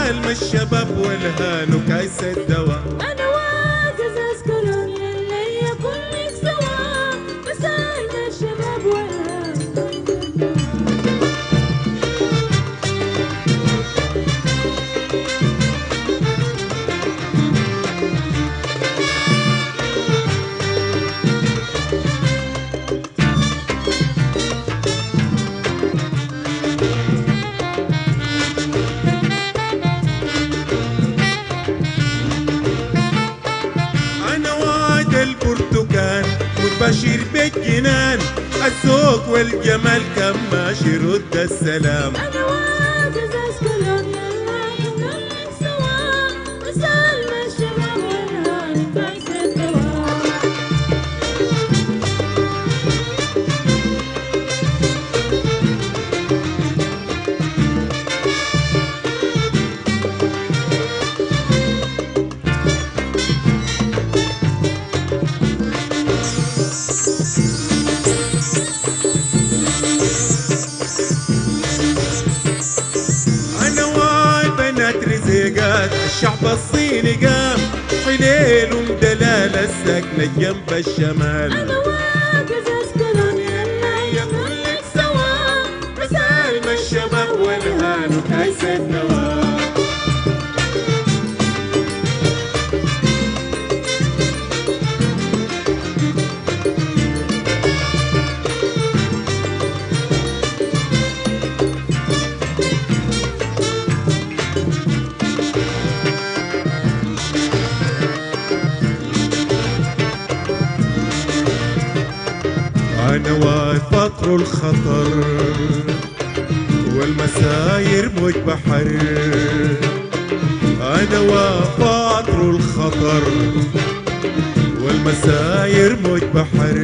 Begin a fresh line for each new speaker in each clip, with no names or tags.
سالم الشباب والهان وكايس الدواء.
أنا وقزاز كولونيا اللي كلك سوا، بسالم الشباب والهان وكايس الدواء.
البرتقال متبشر بالجنان، الذوق والجمال كماشي رد السلام.
أنا وقزاز كولونيا اللي كلك سوا، بسالم الشباب والهان وكايس الدواء.
الشعب الصيني قام حليل ومدلال السكنة جنب الشمال.
أنا وقزاز كولونيا اللي كلك سوا،
بسالم الشباب والهان وكايس الدواء. أنا واقف فقر الخطر والمساير موج بحر. أنا واقف فقر الخطر والمساير موج بحر.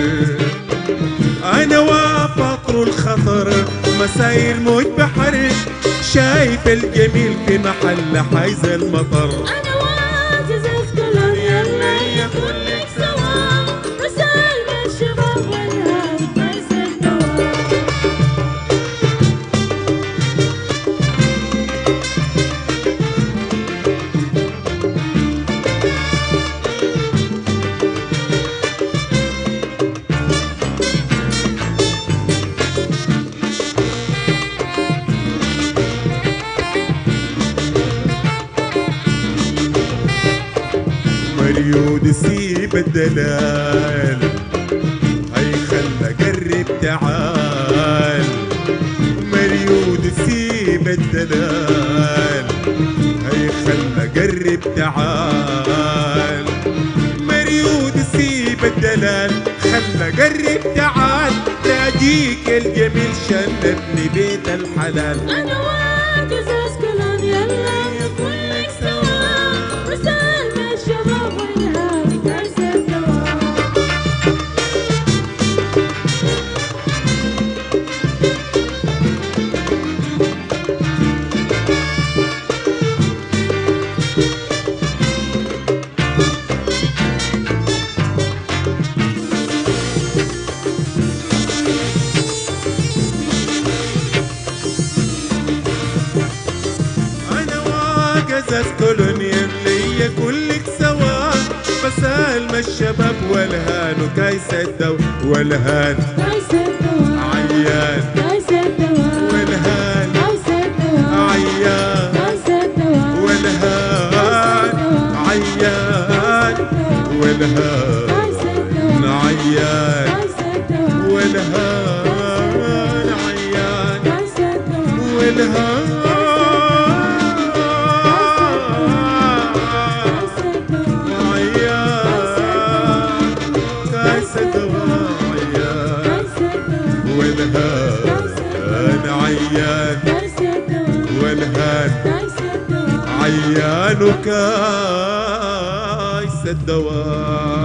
أنا واقف فقر الخطر مساير موج بحر، شايف الجميل في محل حيز المطر.
أنا وقزاز كولونيا اللي كلك سوا، بسالم الشباب والهان وكايس الدواء.
مريود سيب الدلال، هي خلى قرب تعال. مريود سيب الدلال، هي خلى قرب تعال. مريود سيب الدلال خلى قرب تعال، ناديك الجميل شنبني بيت الحلال.
أنا وقزاز كولونيا اللي كلك سوا، بسالم الشباب والهان وكايس الدواء.
قزاز كولونيا اللي كلك سوا، بسالم الشباب والهان وكايس الدواء. والهان
كايس الدواء
عيان،
كايس الدواء
والهان
كايس الدواء
عيان،
كايس الدواء
والهان عيان، والهان عيان، والهان عيان، والهان والهان عيان وكايس الدواء.